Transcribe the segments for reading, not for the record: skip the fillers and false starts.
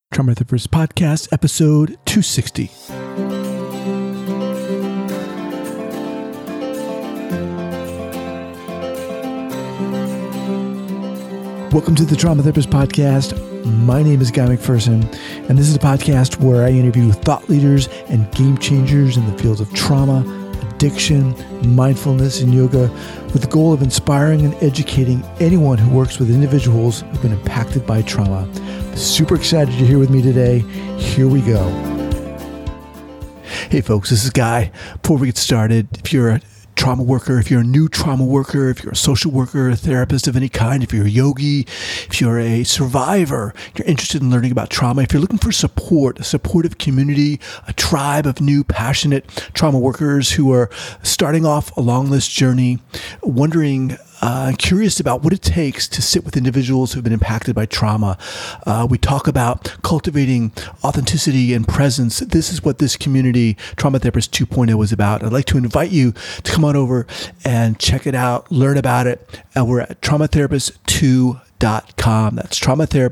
Trauma Therapist Podcast, episode 260. Welcome to the Trauma Therapist Podcast. My name is Guy McPherson, and this is a podcast where I interview thought leaders and game changers in the fields of trauma, addiction, mindfulness, and yoga with the goal of inspiring and educating anyone who works with individuals who've been impacted by trauma. Super excited you're here with me today. Here we go. Hey folks, this is Guy. Before we get started, if you're a trauma worker, if you're a new trauma worker, if you're a social worker, a therapist of any kind, if you're a yogi, if you're a survivor, you're interested in learning about trauma, if you're looking for support, a supportive community, a tribe of new passionate trauma workers who are starting off along this journey, wondering, curious about what it takes to sit with individuals who've been impacted by trauma. We talk about cultivating authenticity and presence. This is what this community, Trauma Therapist 2.0, is about. I'd like to invite you to come on over and check it out, learn about it. We're at traumatherapist2.com. That's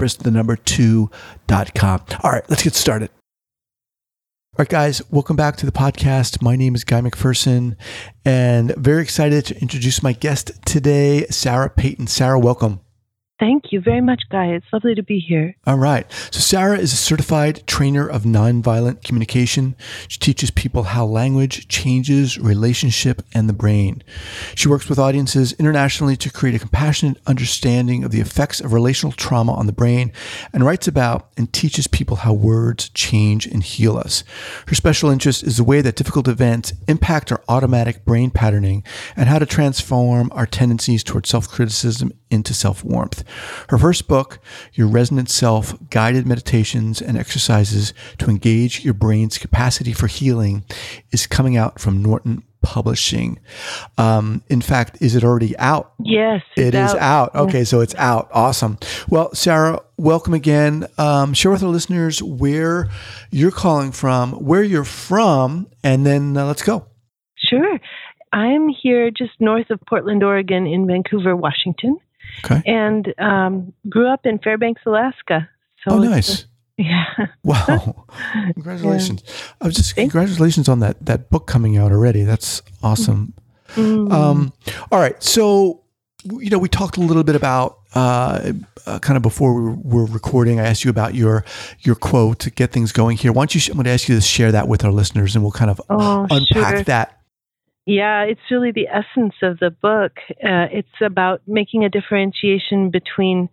traumatherapist2.com. All right, let's get started. All right, guys, welcome back to the podcast. My name is Guy McPherson, and very excited to introduce my guest today, Sarah Payton. Sarah, welcome. Thank you very much, Guy. It's lovely to be here. All right. So Sarah is a certified trainer of nonviolent communication. She teaches people how language changes relationship and the brain. She works with audiences internationally to create a compassionate understanding of the effects of relational trauma on the brain, and writes about and teaches people how words change and heal us. Her special interest is the way that difficult events impact our automatic brain patterning and how to transform our tendencies towards self-criticism into self-warmth. Her first book, Your Resonant Self, Guided Meditations and Exercises to Engage Your Brain's Capacity for Healing, is coming out from Norton Publishing. In fact, is it already out? Yes. It is out. Okay, so it's out. Awesome. Well, Sarah, welcome again. Share with our listeners where you're calling from, where you're from, and then let's go. Sure. I'm here just north of Portland, Oregon, in Vancouver, Washington. Okay. And grew up in Fairbanks, Alaska. So nice. Yeah. Wow. Congratulations. Yeah. Congratulations on that book coming out already. That's awesome. Mm-hmm. All right. So, we talked a little bit about kind of before we were recording. I asked you about your quote to get things going here. Why don't you? I'm going to ask you to share that with our listeners, and we'll kind of unpack that. Yeah, it's really the essence of the book. It's about making a differentiation between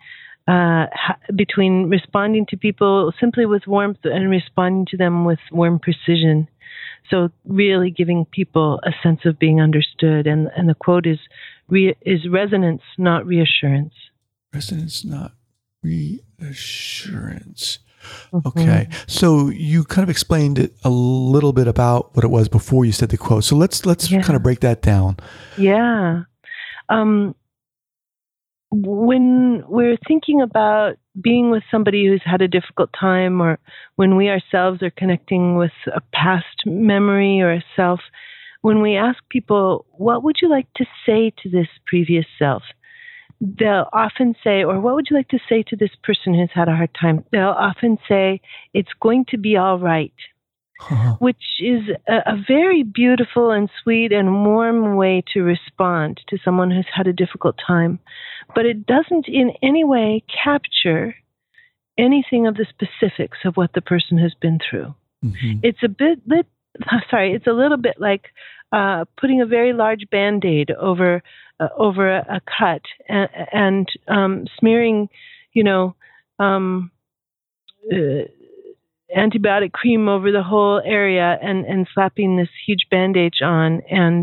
responding to people simply with warmth and responding to them with warm precision. So really giving people a sense of being understood. And the quote is resonance, not reassurance. Resonance, not reassurance. Okay. So you kind of explained it a little bit about what it was before you said the quote. So let's kind of break that down. Yeah. When we're thinking about being with somebody who's had a difficult time, or when we ourselves are connecting with a past memory or a self, when we ask people, what would you like to say to this previous self? They'll often say, or what would you like to say to this person who's had a hard time? They'll often say, it's going to be all right, which is a very beautiful and sweet and warm way to respond to someone who's had a difficult time. But it doesn't in any way capture anything of the specifics of what the person has been through. Mm-hmm. It's a little bit like putting a very large Band-Aid over a cut and smearing, antibiotic cream over the whole area and slapping this huge bandage on,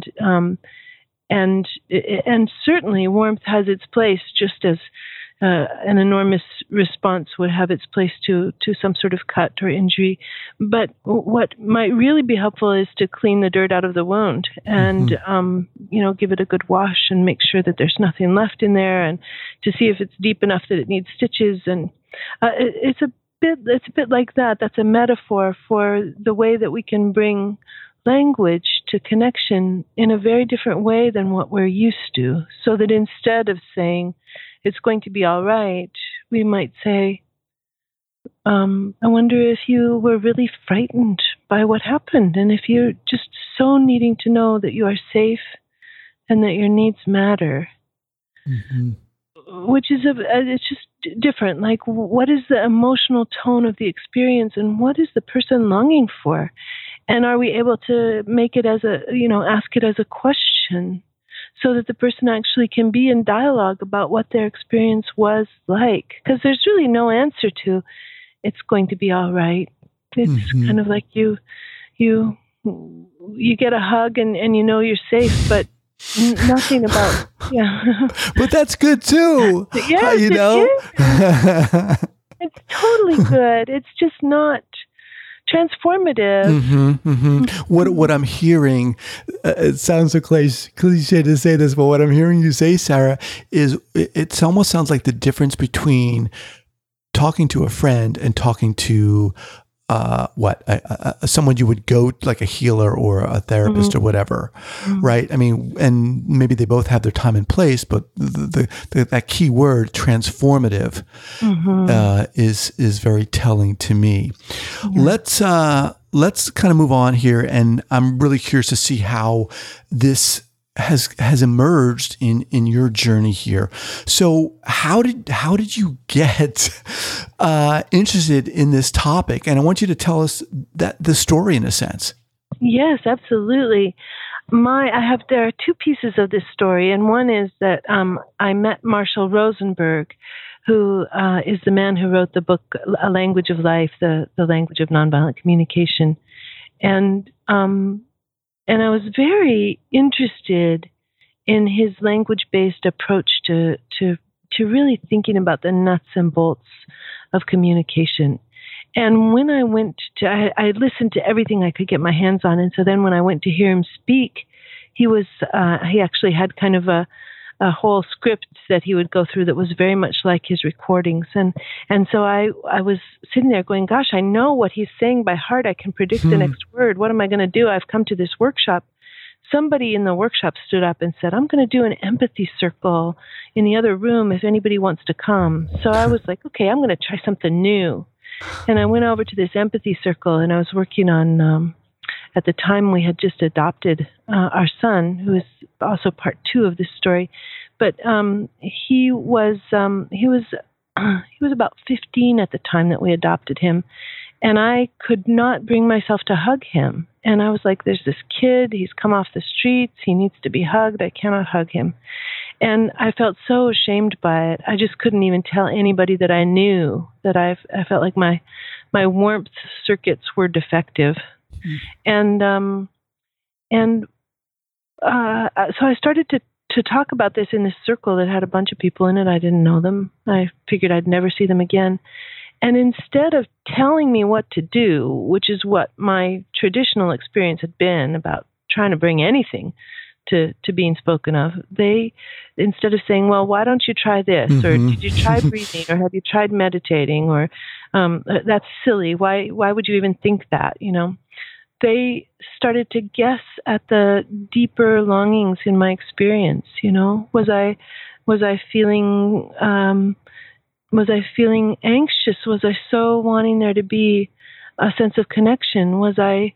and certainly warmth has its place, just as an enormous response would have its place to some sort of cut or injury. But what might really be helpful is to clean the dirt out of the wound and, give it a good wash and make sure that there's nothing left in there, and to see if it's deep enough that it needs stitches. And it's a bit like that. That's a metaphor for the way that we can bring language to connection in a very different way than what we're used to. So that instead of saying, it's going to be all right, we might say, I wonder if you were really frightened by what happened, and if you're just so needing to know that you are safe and that your needs matter. Mm-hmm. Which is it's just different. Like, what is the emotional tone of the experience, and what is the person longing for? And are we able to make it as ask it as a question, so that the person actually can be in dialogue about what their experience was like? Because there's really no answer to it's going to be all right. It's kind of like you get a hug and you know you're safe, but nothing about But that's good too. Yes, you know? It's totally good. It's just not transformative. What I'm hearing, it sounds so cliche to say this, but what I'm hearing you say, Sarah, is it almost sounds like the difference between talking to a friend and talking to someone you would go, like a healer or a therapist or whatever, right? I mean, and maybe they both have their time and place, but that key word, transformative, is very telling to me. Yeah. Let's kind of move on here, and I'm really curious to see how this has emerged in your journey here. So how did you get interested in this topic? And I want you to tell us the story in a sense. Yes, absolutely. There are two pieces of this story, and one is that I met Marshall Rosenberg, who is the man who wrote the book A Language of Life, the language of nonviolent communication, and I was very interested in his language-based approach to really thinking about the nuts and bolts of communication. And when I I listened to everything I could get my hands on. And so then when I went to hear him speak, he actually had kind of a whole script that he would go through that was very much like his recordings. And so I was sitting there going, gosh, I know what he's saying by heart. I can predict the next word. What am I going to do? I've come to this workshop. Somebody in the workshop stood up and said, I'm going to do an empathy circle in the other room if anybody wants to come. So I was like, okay, I'm going to try something new. And I went over to this empathy circle, and I was working on, at the time we had just adopted our son, who is also part 2 of this story. But he was about 15 at the time that we adopted him. And I could not bring myself to hug him. And I was like, there's this kid, he's come off the streets, he needs to be hugged, I cannot hug him. And I felt so ashamed by it. I just couldn't even tell anybody that I knew that I felt like my warmth circuits were defective. So I started to talk about this in this circle that had a bunch of people in it. I didn't know them. I figured I'd never see them again. And instead of telling me what to do, which is what my traditional experience had been about trying to bring anything to being spoken of, they, instead of saying, well, why don't you try this? Or did you try breathing? Or have you tried meditating? Or that's silly. Why would you even think that? You know, they started to guess at the deeper longings in my experience. You know, was I feeling anxious? Was I so wanting there to be a sense of connection? Was I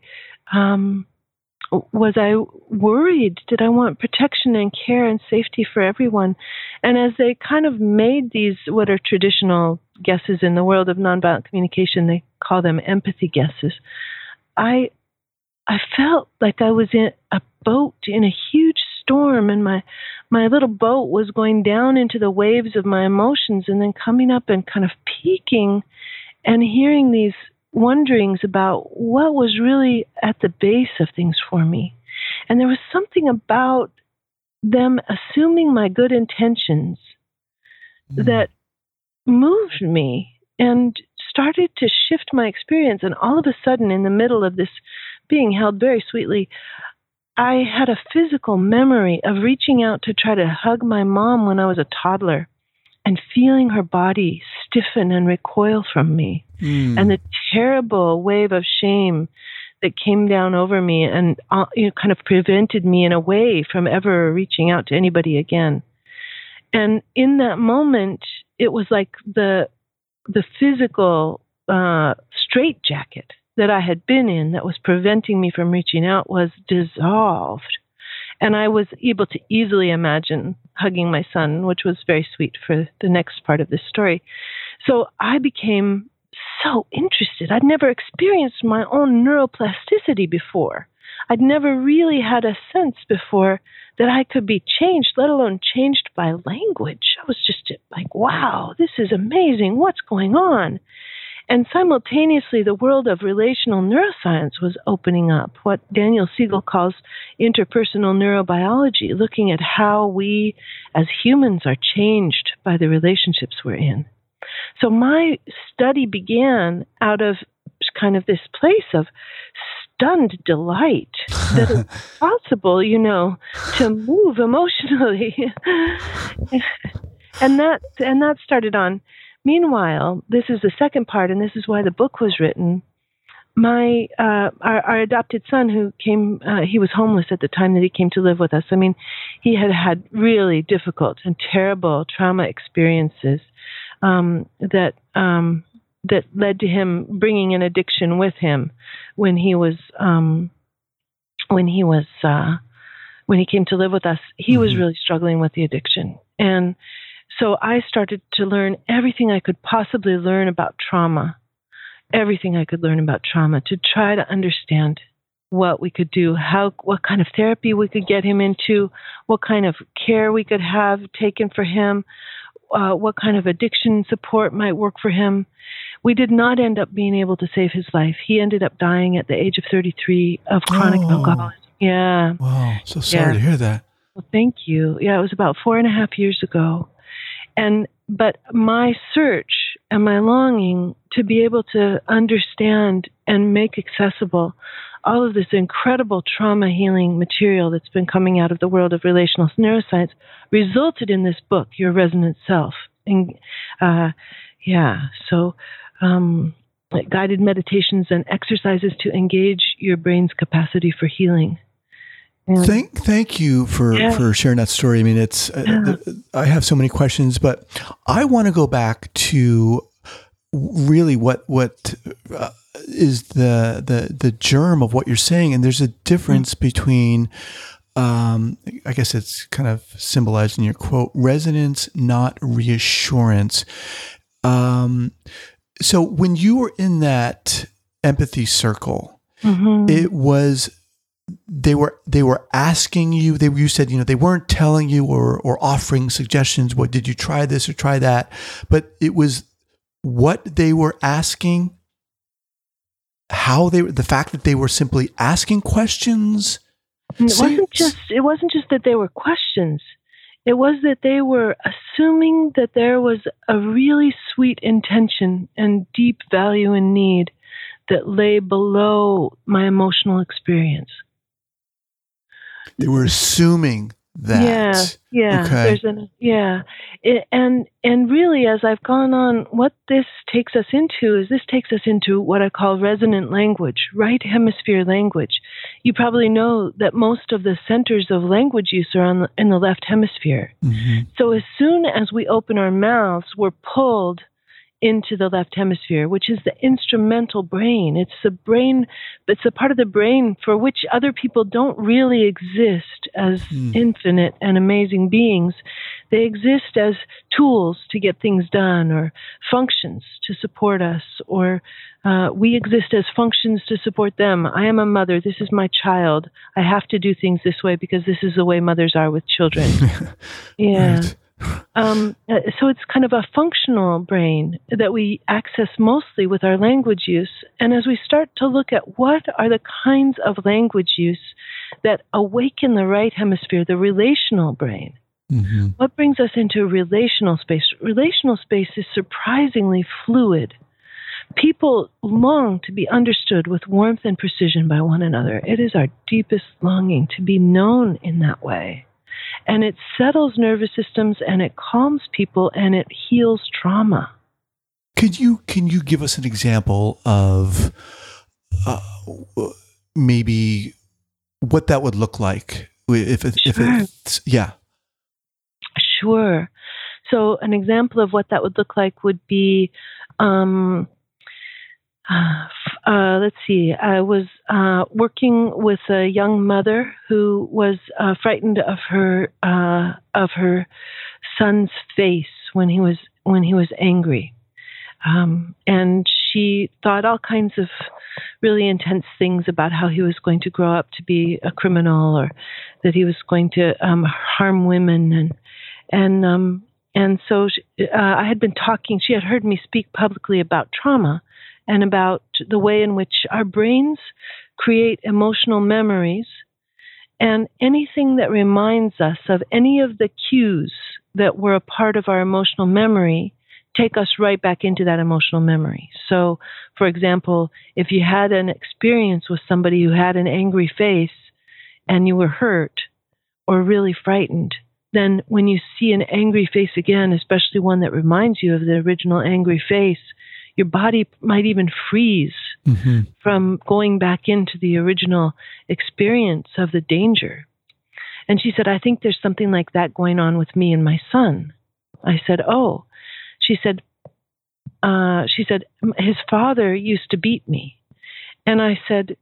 worried? Did I want protection and care and safety for everyone? And as they kind of made these, what are traditional guesses in the world of nonviolent communication, they call them empathy guesses. I felt like I was in a boat in a huge storm, and my little boat was going down into the waves of my emotions and then coming up and kind of peaking and hearing these wonderings about what was really at the base of things for me. And there was something about them assuming my good intentions that moved me and started to shift my experience. And all of a sudden, in the middle of this being held very sweetly, I had a physical memory of reaching out to try to hug my mom when I was a toddler and feeling her body stiffen and recoil from me. And the terrible wave of shame that came down over me and kind of prevented me in a way from ever reaching out to anybody again. And in that moment, it was like the physical straitjacket that I had been in that was preventing me from reaching out was dissolved. And I was able to easily imagine hugging my son, which was very sweet for the next part of this story. So I became so interested. I'd never experienced my own neuroplasticity before. I'd never really had a sense before that I could be changed, let alone changed by language. I was just like, wow, this is amazing. What's going on? And simultaneously, the world of relational neuroscience was opening up, what Daniel Siegel calls interpersonal neurobiology, looking at how we as humans are changed by the relationships we're in. So my study began out of kind of this place of stunned delight that it's possible, to move emotionally. and that started on. Meanwhile, this is the second part, and this is why the book was written. Our adopted son, who came, he was homeless at the time that he came to live with us. I mean, he had really difficult and terrible trauma experiences that led to him bringing an addiction with him when he came to live with us. He was really struggling with the addiction, and so I started to learn everything I could possibly learn about trauma, to try to understand what we could do, what kind of therapy we could get him into, what kind of care we could have taken for him, what kind of addiction support might work for him. We did not end up being able to save his life. He ended up dying at the age of 33 of chronic alcoholism. Yeah. Wow. So sorry to hear that. Well, thank you. Yeah, it was about 4.5 years ago. But my search and my longing to be able to understand and make accessible all of this incredible trauma healing material that's been coming out of the world of relational neuroscience resulted in this book, Your Resonant Self. And guided meditations and exercises to engage your brain's capacity for healing. Thank you for sharing that story. I mean, it's I have so many questions, but I want to go back to really what is the germ of what you're saying. And there's a difference between, I guess it's kind of symbolized in your quote, resonance, not reassurance. So when you were in that empathy circle, it was. They were asking you. You said they weren't telling you or offering suggestions. What did you try this or try that? But it was what they were asking. The fact that they were simply asking questions. It wasn't just that they were questions. It was that they were assuming that there was a really sweet intention and deep value and need that lay below my emotional experience. They were assuming that. Yeah. Okay. And really, as I've gone on, what this takes us into what I call resonant language, right hemisphere language. You probably know that most of the centers of language use are in the left hemisphere. Mm-hmm. So as soon as we open our mouths, we're pulled into the left hemisphere, which is the instrumental brain. It's the brain, it's a part of the brain for which other people don't really exist as infinite and amazing beings. They exist as tools to get things done or functions to support us, or we exist as functions to support them. I am a mother. This is my child. I have to do things this way because this is the way mothers are with children. Yeah. Right. So it's kind of a functional brain that we access mostly with our language use. And as we start to look at what are the kinds of language use that awaken the right hemisphere, the relational brain, what brings us into relational space? Relational space is surprisingly fluid. People long to be understood with warmth and precision by one another. It is our deepest longing to be known in that way. And it settles nervous systems, and it calms people, and it heals trauma. Can you give us an example of maybe what that would look like? Sure. So an example of what that would look like would be let's see. I was working with a young mother who was frightened of her son's face when he was angry, and she thought all kinds of really intense things about how he was going to grow up to be a criminal, or that he was going to harm women, and so I had been talking. She had heard me speak publicly about trauma and about the way in which our brains create emotional memories, and anything that reminds us of any of the cues that were a part of our emotional memory take us right back into that emotional memory. So, for example, if you had an experience with somebody who had an angry face and you were hurt or really frightened, then when you see an angry face again, especially one that reminds you of the original angry face, your body might even freeze from going back into the original experience of the danger. And she said, I think there's something like that going on with me and my son. I said, oh. She said, his father used to beat me. And I said,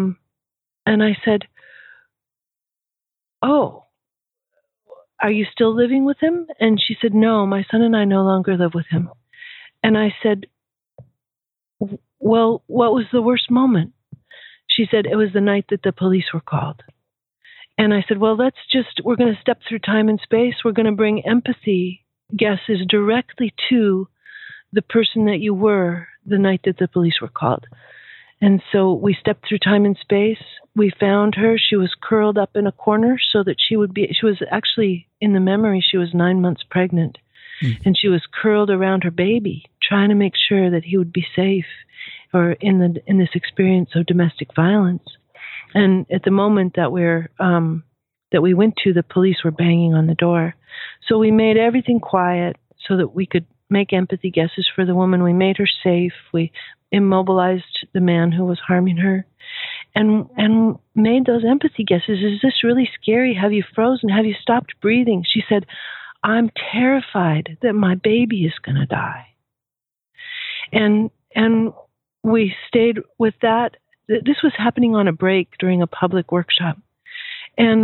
oh, are you still living with him? And she said, no, my son and I no longer live with him. And I said, well, what was the worst moment? She said, it was the night that the police were called. And I said, well, we're going to step through time and space. We're going to bring empathy guesses directly to the person that you were the night that the police were called. And so we stepped through time and space. We found her. She was curled up in a corner so that she was actually, in the memory, she was 9 months pregnant. And she was curled around her baby, trying to make sure that he would be safe, or in this experience of domestic violence. And at the moment that we went to, the police were banging on the door. So we made everything quiet so that we could make empathy guesses for the woman. We made her safe. We immobilized the man who was harming her, and made those empathy guesses. Is this really scary? Have you frozen? Have you stopped breathing? She said, I'm terrified that my baby is going to die. And we stayed with that. This was happening on a break during a public workshop. And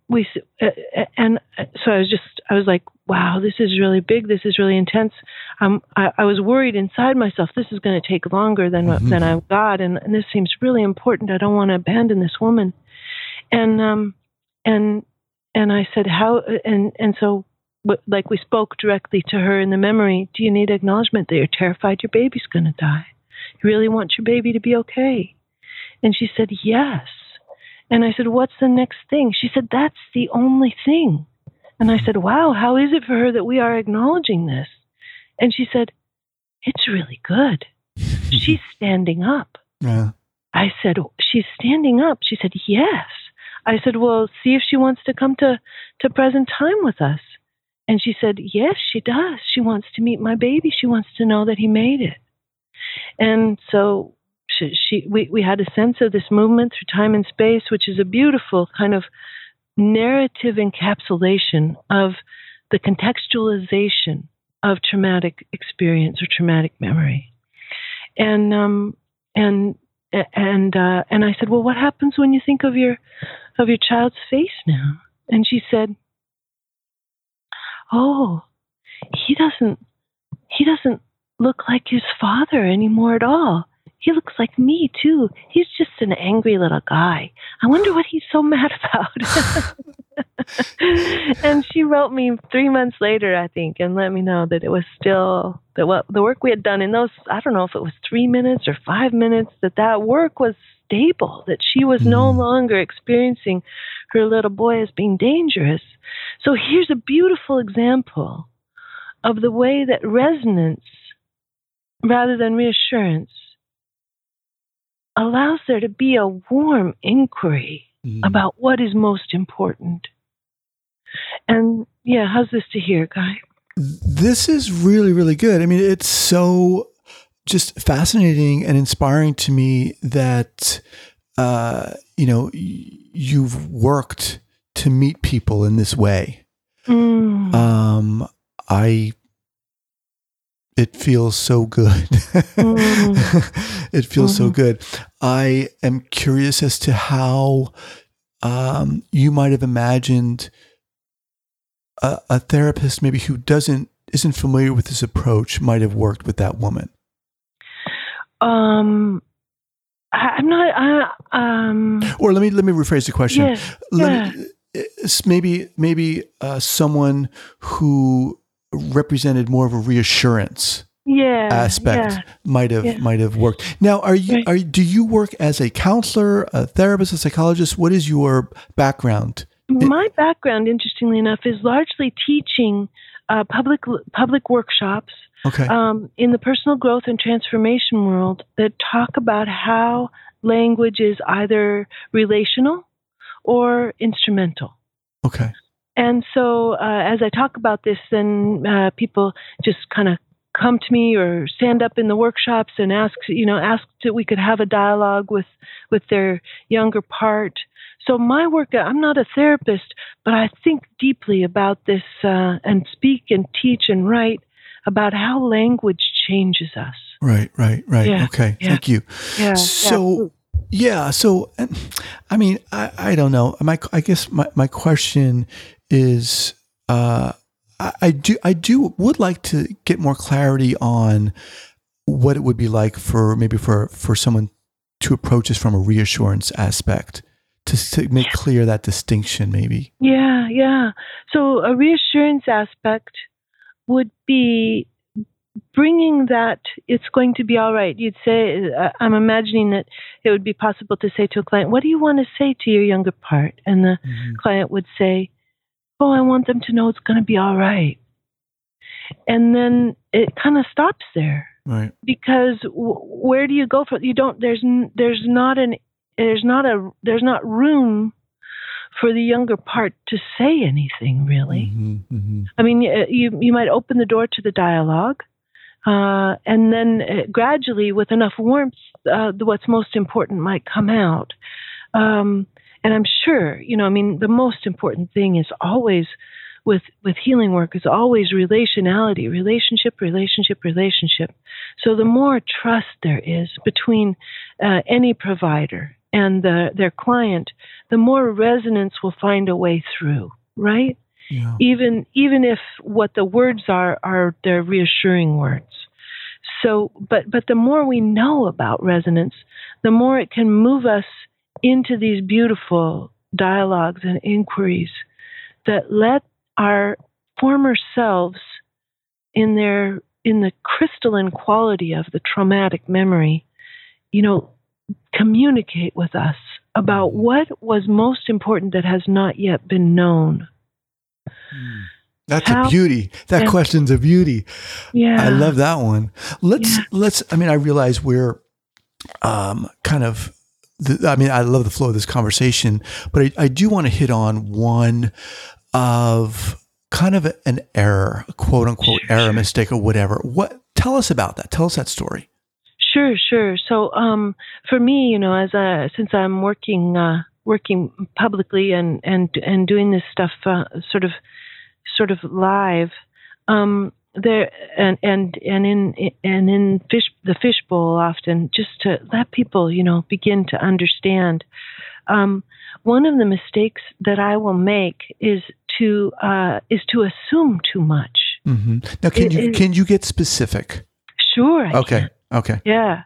so I was like, wow, this is really big. This is really intense. I was worried inside myself, this is going to take longer than I got. And this seems really important. I don't want to abandon this woman. And I said, how, and so, like, we spoke directly to her in the memory. Do you need acknowledgement that you're terrified your baby's going to die? You really want your baby to be okay? And she said, yes. And I said, what's the next thing? She said, that's the only thing. And I said, wow, how is it for her that we are acknowledging this? And she said, it's really good. She's standing up. Yeah. I said, she's standing up. She said, yes. I said, well, see if she wants to come to present time with us. And she said, yes, she does. She wants to meet my baby. She wants to know that he made it. And so we had a sense of this movement through time and space, which is a beautiful kind of narrative encapsulation of the contextualization of traumatic experience or traumatic memory. And I said, well, what happens when you think of your child's face now? And she said, oh, he doesn't look like his father anymore at all. He looks like me, too. He's just an angry little guy. I wonder what he's so mad about. And she wrote me 3 months later, I think, and let me know that it was still, that the work we had done in those, I don't know if it was 3 minutes or 5 minutes, that work was stable, that she was no longer experiencing her little boy as being dangerous. So here's a beautiful example of the way that resonance, rather than reassurance, allows there to be a warm inquiry about what is most important. And yeah, how's this to hear, Guy? This is really, really good. I mean, it's so just fascinating and inspiring to me that, you've worked to meet people in this way. It feels so good. It feels so good. I am curious as to how you might have imagined a therapist maybe who isn't familiar with this approach might have worked with that woman. I'm not. Or let me rephrase the question. Yeah. Maybe someone who represented more of a reassurance aspect might have worked. Now, do you work as a counselor, a therapist, a psychologist? What is your background? My background, interestingly enough, is largely teaching public workshops in the personal growth and transformation world that talk about how language is either relational or instrumental. Okay. And so as I talk about this, then people just kind of come to me or stand up in the workshops and ask that we could have a dialogue with their younger part. So my work, I'm not a therapist, but I think deeply about this and speak and teach and write about how language changes us. Right. Yeah, okay. yeah. Thank you. Yeah. So, I mean, I don't know. I guess my question is, I would like to get more clarity on what it would be like for someone to approach this from a reassurance aspect, to make clear that distinction, maybe. Yeah. So a reassurance aspect would be bringing that it's going to be all right. You'd say, I'm imagining that it would be possible to say to a client, what do you want to say to your younger part? And the client would say, oh, I want them to know it's going to be all right. And then it kind of stops there. Right. Because where do you go from? You don't, there's not room for the younger part to say anything, really. I mean, you might open the door to the dialogue, and then gradually, with enough warmth, what's most important might come out. And I'm sure, the most important thing is always with healing work is always relationality, relationship. So the more trust there is between any provider and their client, the more resonance will find a way through, right? Yeah. Even if what the words are their reassuring words. So, but the more we know about resonance, the more it can move us into these beautiful dialogues and inquiries that let our former selves in the crystalline quality of the traumatic memory, communicate with us about what was most important that has not yet been known. That's a beauty. That question's a beauty. Yeah. I love that one. I realize we're kind of, I love the flow of this conversation, but I do want to hit on one of kind of an error, a quote unquote error, mistake, or whatever. Tell us about that. Tell us that story. Sure. So, for me, since I'm working publicly and doing this stuff, sort of live, there and in the fishbowl often, just to let people, begin to understand. One of the mistakes that I will make is to assume too much. Mm-hmm. Now, can you get specific? Sure. I can. Okay. Yeah.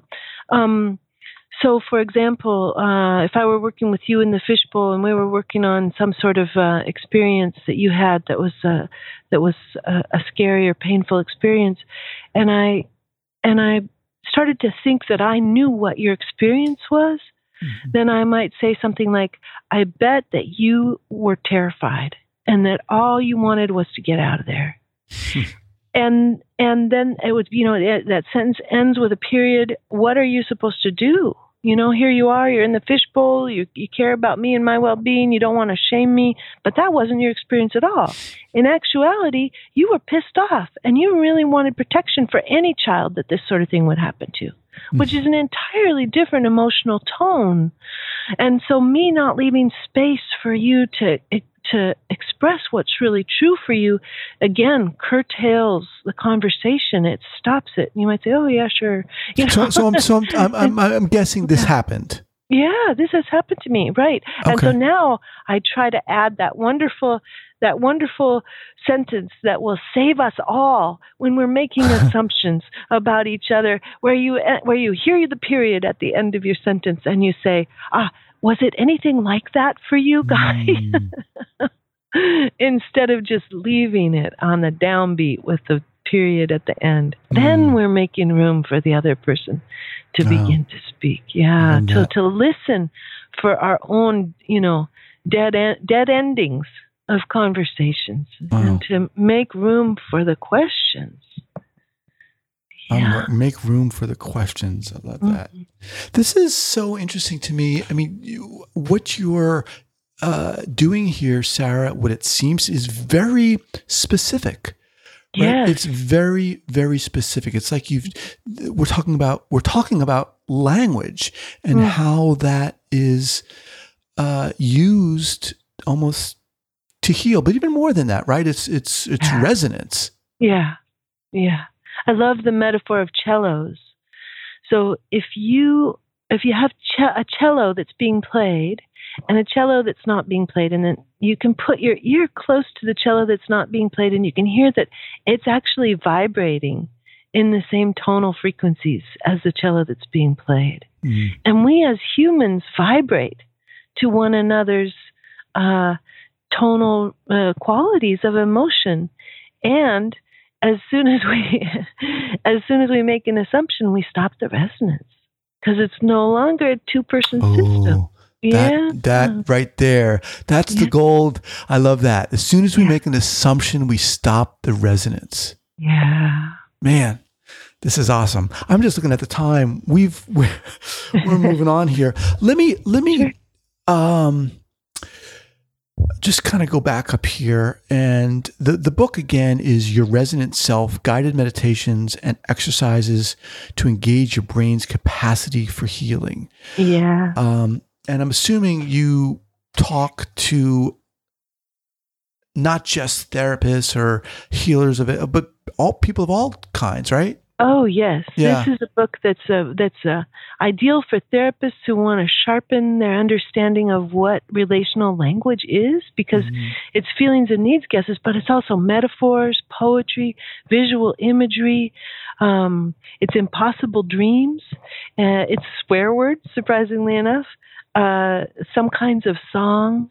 So, for example, if I were working with you in the fishbowl and we were working on some sort of experience that you had that was a scary or painful experience, and I started to think that I knew what your experience was, then I might say something like, "I bet that you were terrified and that all you wanted was to get out of there." And then it would, that sentence ends with a period. What are you supposed to do? Here you are, you're in the fishbowl, you care about me and my well-being, you don't want to shame me, but that wasn't your experience at all. In actuality, you were pissed off and you really wanted protection for any child that this sort of thing would happen to, which is an entirely different emotional tone. And so me not leaving space for you to to express what's really true for you, again, curtails the conversation. It stops it. You might say, "Oh, yeah, sure." You know? I'm guessing this happened. Yeah, this has happened to me, right? Okay. And so now I try to add that wonderful sentence that will save us all when we're making assumptions about each other, where you hear the period at the end of your sentence and you say, was it anything like that for you, Guy? Instead of just leaving it on the downbeat with the period at the end. Then we're making room for the other person to begin to speak. Yeah, to listen for our own, dead endings of conversations, and to make room for the questions. Yeah. Make room for the questions. I love that. This is so interesting to me. I mean, what you're doing here, Sarah, what it seems is very specific. Right? Yes. It's very, very specific. It's like we're talking about language and how that is used almost to heal, but even more than that, right? It's resonance. Yeah. Yeah. I love the metaphor of cellos. So if you have a cello that's being played and a cello that's not being played, and then you can put your ear close to the cello that's not being played, and you can hear that it's actually vibrating in the same tonal frequencies as the cello that's being played. And we as humans vibrate to one another's tonal qualities of emotion. And as soon as we make an assumption, we stop the resonance because it's no longer a two-person system. That right there, that's the gold. I love that. As soon as we make an assumption, we stop the resonance. Yeah. Man, this is awesome. I'm just looking at the time. We're moving on here. Let me just kind of go back up here. And the book again is Your Resonant Self: Guided Meditations and Exercises to Engage Your Brain's Capacity for Healing. Yeah. And I'm assuming you talk to not just therapists or healers of it, but all people of all kinds, right? Oh, yes. Yeah. This is a book that's ideal for therapists who want to sharpen their understanding of what relational language is, because it's feelings and needs guesses, but it's also metaphors, poetry, visual imagery. It's impossible dreams. It's swear words, surprisingly enough. Some kinds of song,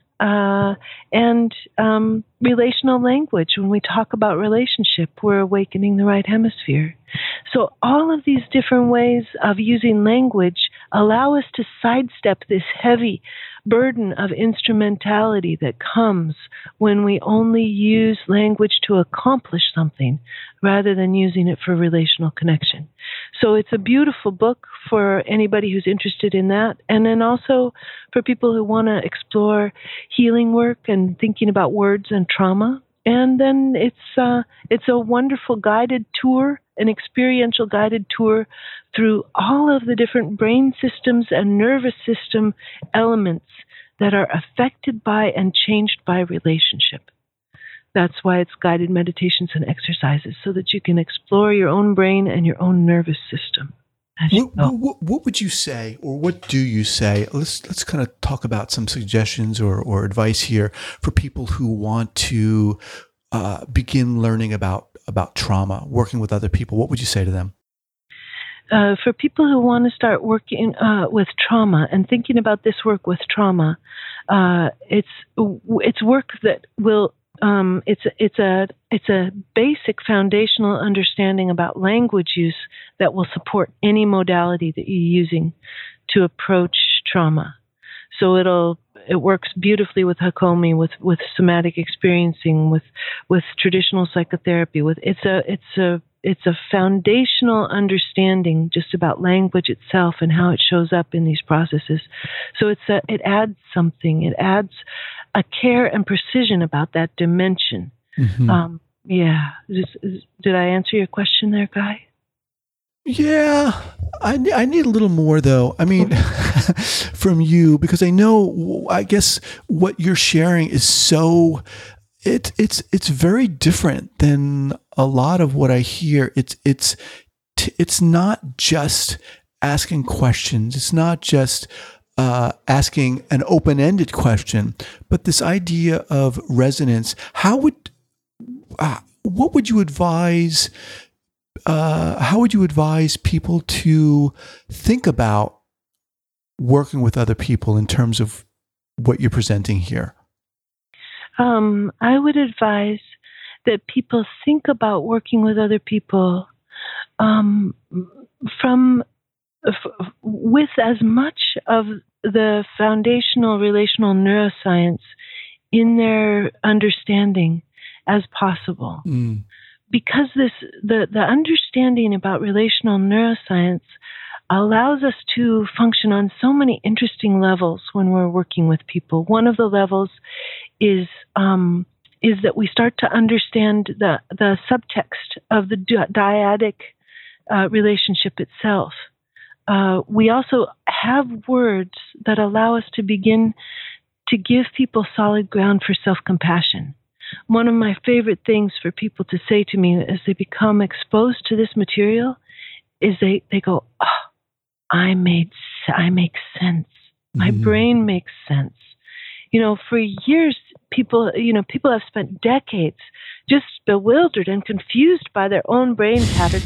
and relational language. When we talk about relationship, we're awakening the right hemisphere. So all of these different ways of using language allow us to sidestep this heavy burden of instrumentality that comes when we only use language to accomplish something rather than using it for relational connection. So it's a beautiful book for anybody who's interested in that, and then also for people who want to explore healing work and thinking about words and trauma. And then it's a wonderful guided tour, an experiential guided tour through all of the different brain systems and nervous system elements that are affected by and changed by relationship. That's why it's guided meditations and exercises, so that you can explore your own brain and your own nervous system. What would you say, or what do you say? Let's kind of talk about some suggestions or advice here for people who want to begin learning about trauma, working with other people. What would you say to them? For people who want to start working with trauma and thinking about this work with trauma, it's work that will. It's a basic foundational understanding about language use that will support any modality that you're using to approach trauma. So it works beautifully with Hakomi, with somatic experiencing, with traditional psychotherapy. It's a foundational understanding just about language itself and how it shows up in these processes. So it adds something. It adds a care and precision about that dimension. Mm-hmm. Did I answer your question there, Guy? Yeah, I need a little more though. I mean, from you, because I guess what you're sharing is so, it's very different than a lot of what I hear. It's not just asking questions. It's not just asking an open-ended question, but this idea of resonance. What would you advise? How would you advise people to think about working with other people in terms of what you're presenting here? I would advise that people think about working with other people with as much of the foundational relational neuroscience in their understanding as possible. Mm. Because the understanding about relational neuroscience allows us to function on so many interesting levels when we're working with people. One of the levels is that we start to understand the subtext of the dyadic relationship itself. We also have words that allow us to begin to give people solid ground for self-compassion. One of my favorite things for people to say to me as they become exposed to this material is they go, oh, I make sense. My brain makes sense. For years, people have spent decades just bewildered and confused by their own brain patterns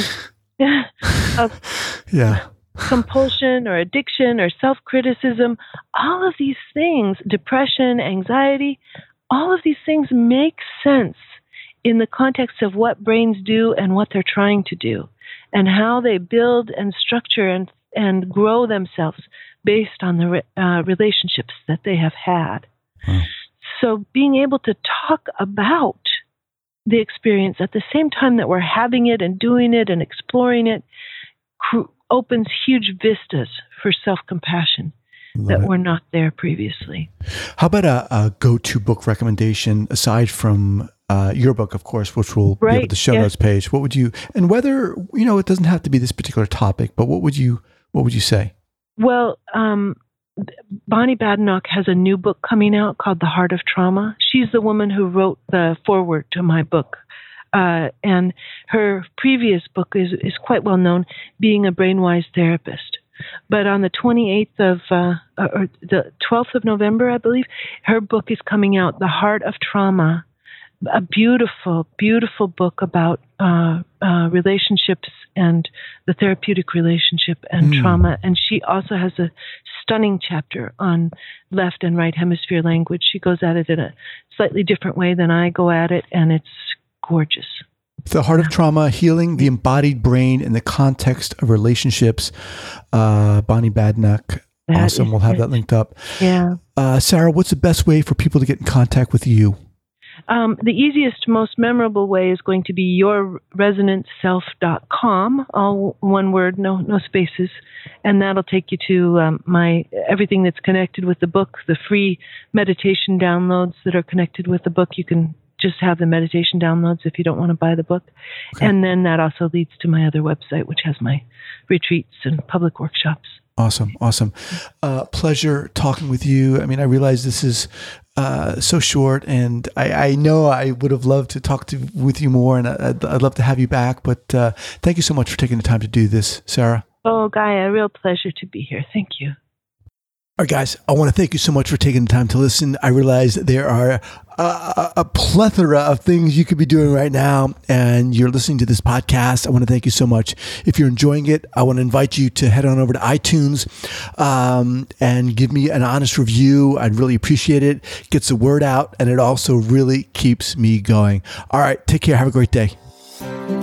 of compulsion or addiction or self-criticism. All of these things, depression, anxiety, all of these things make sense in the context of what brains do and what they're trying to do and how they build and structure and grow themselves based on the relationships that they have had. Wow. So being able to talk about the experience at the same time that we're having it and doing it and exploring it opens huge vistas for self-compassion that were not there previously. How about a go-to book recommendation aside from your book, of course, which will be able to show notes page? What would you, and whether, it doesn't have to be this particular topic, but what would you say? Well, Bonnie Badenoch has a new book coming out called The Heart of Trauma. She's the woman who wrote the foreword to my book. And her previous book is quite well known, Being a Brainwise Therapist. But on the 28th or the 12th of November, I believe, her book is coming out, The Heart of Trauma, a beautiful, beautiful book about relationships and the therapeutic relationship and trauma. And she also has a stunning chapter on left and right hemisphere language. She goes at it in a slightly different way than I go at it, and it's gorgeous. The Heart of Trauma, Healing the Embodied Brain in the Context of Relationships. Bonnie Badenoch. Awesome. We'll have that linked up. Yeah. Sarah, what's the best way for people to get in contact with you? The easiest, most memorable way is going to be yourresonanceself.com, all one word, no spaces. And that'll take you to my everything that's connected with the book, the free meditation downloads that are connected with the book. You can just have the meditation downloads if you don't want to buy the book. Okay. And then that also leads to my other website, which has my retreats and public workshops. Awesome. Pleasure talking with you. I mean, I realize this is so short, and I know I would have loved to talk with you more, and I'd love to have you back. But thank you so much for taking the time to do this, Sarah. Oh, Gaia, a real pleasure to be here. Thank you. All right, guys, I want to thank you so much for taking the time to listen. I realize there are a plethora of things you could be doing right now, and you're listening to this podcast. I want to thank you so much. If you're enjoying it, I want to invite you to head on over to iTunes and give me an honest review. I'd really appreciate it. Gets the word out, and it also really keeps me going. All right, take care. Have a great day.